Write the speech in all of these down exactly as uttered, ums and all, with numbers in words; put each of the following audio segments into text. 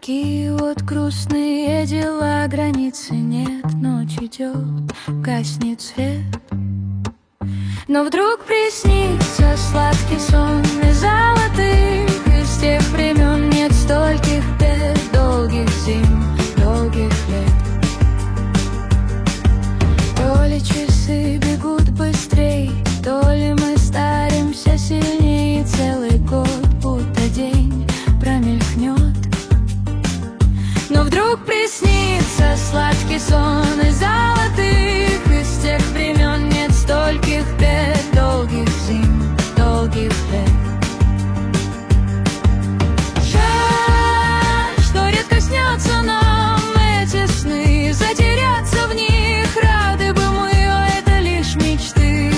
Такие вот грустные дела, границы нет, ночь идет, гаснет свет. Но вдруг приснится сладкий сон из золотых, из тех времен нет стольких бед, долгих зим, долгих лет. То ли часы бегут быстрей, то ли мы старимся сильнее, целый год будто день промелькнет. Но вдруг приснится сладкий сон из золотых, из тех времен нет стольких бед, долгих зим, долгих лет. Жаль, что редко снятся нам эти сны, затеряться в них рады бы мы, а это лишь мечты.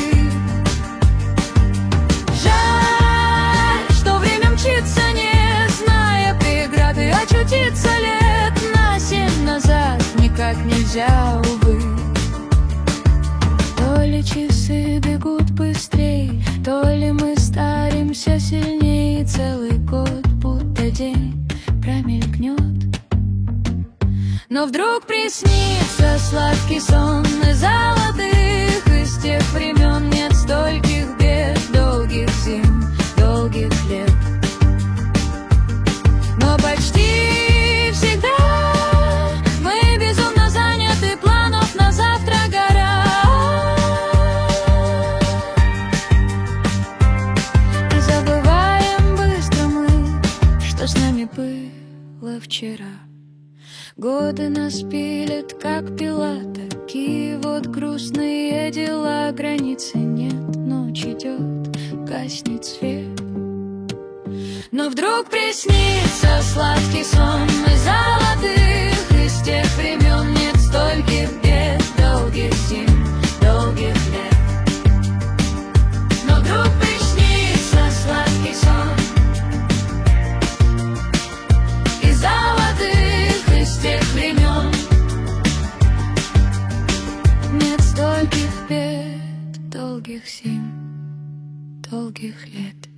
Жаль, что время мчится, не зная преграды, очутиться лет на семь назад никак нельзя, увы. То ли часы бегут быстрей, то ли мы старимся сильнее, целый год будто день промелькнет. Но вдруг приснится сладкий сон из золотых, из тех времен нет стольких бед, долгих зим, долгих лет. Но почти всегда мы безумно заняты, планов на завтра гора. И забываем быстро мы, что с нами было вчера. Годы нас пилят, как пила, такие вот грустные дела. Границы нет, ночь идет, гаснет свет. Но вдруг приснится сладкий сон из золотых, из тех времен нет стольких бед, долгих зим, долгих лет. Но вдруг приснится сладкий сон из золотых, из тех времен нет стольких бед, долгих зим, долгих лет.